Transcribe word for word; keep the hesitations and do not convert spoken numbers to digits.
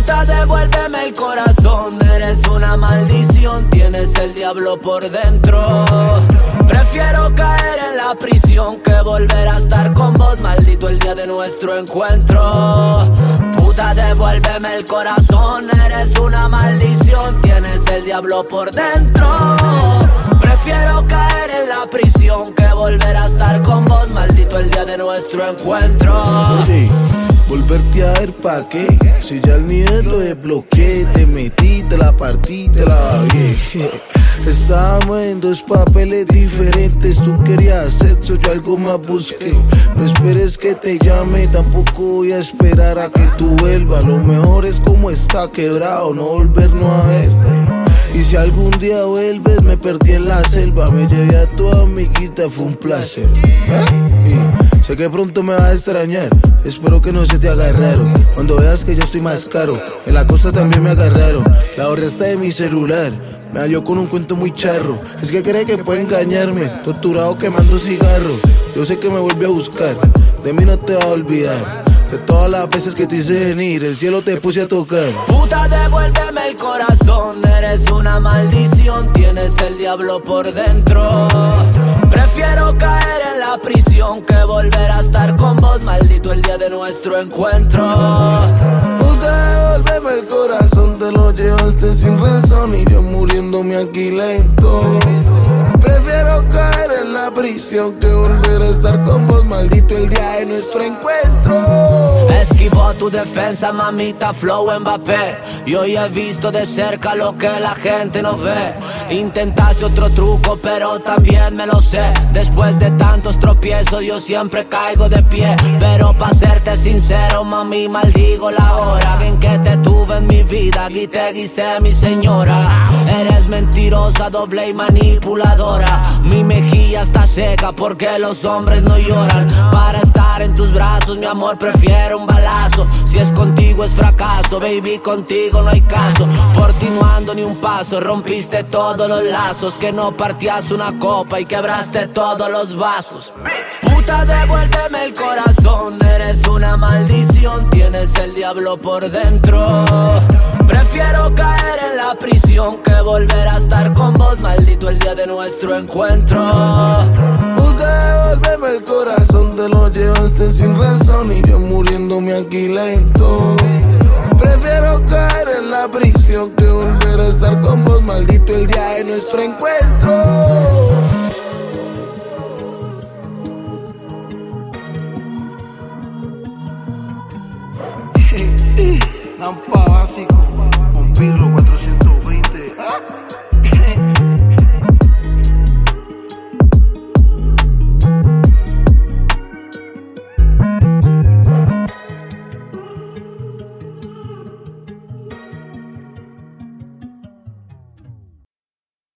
Puta, devuélveme el corazón, eres una maldición, tienes el diablo por dentro. Prefiero caer en la prisión que volver a estar con vos, maldito el día de nuestro encuentro. Puta, devuélveme el corazón, eres una maldición, tienes el diablo por dentro. Prefiero caer en la prisión que volver a estar con vos, maldito el día de nuestro encuentro. Oye, volverte a ver pa' qué, si ya el nivel lo desbloqueé. Te metí, te la partí, te la babié. Estábamos en dos papeles diferentes. Tú querías sexo, yo algo más busqué. No esperes que te llame, tampoco voy a esperar a que tú vuelvas. Lo mejor es como está quebrado, no volvernos a ver. Y si algún día vuelves, me perdí en la selva. Me llevé a tu amiguita, fue un placer. ¿Eh? Y sé que pronto me vas a extrañar, espero que no se te haga raro. Cuando veas que yo estoy más caro, en la costa también me agarraron. La borraste de mi celular, me halló con un cuento muy charro. Es que cree que puede engañarme, torturado quemando cigarros. Yo sé que me vuelve a buscar, de mí no te va a olvidar. De todas las veces que te hice venir, el cielo te puse a tocar. Puta, devuélveme el corazón, eres una maldición, tienes el diablo por dentro. Prefiero caer en la prisión que volver a estar con vos, maldito el día de nuestro encuentro. Puta, devuélveme el corazón, te lo llevaste sin razón y yo muriéndome aquí lento. Prefiero caer en la prisión que volver a estar con vos, maldito el día de nuestro encuentro. Esquivó tu defensa, mamita, flow Mbappé. Y hoy he visto de cerca lo que la gente no ve. Intentaste otro truco, pero también me lo sé. Después de tantos tropiezos, yo siempre caigo de pie. Pero pa' serte sincero, mami, maldigo la hora en que te tuve en mi vida y te guisé, mi señora. Eres mentirosa, doble y manipuladora. Mi mejilla está seca porque los hombres no lloran. Para estar en tus brazos, mi amor, prefiero un balazo. Si es contigo es fracaso, baby, contigo no hay caso. Por ti no ando ni un paso, rompiste todos los lazos. Que no partías una copa y quebraste todos los vasos. Puta, devuélveme el corazón, eres una maldición, tienes el diablo por dentro. Prefiero caer en la prisión que volver a estar con vos, maldito el día de nuestro encuentro. Puta, devuélveme el corazón, te lo llevaste sin razón y yo muriéndome aquí lento. Prefiero caer en la prisión que volver a estar con vos, maldito el día de nuestro encuentro. Nampa básico, un pirro.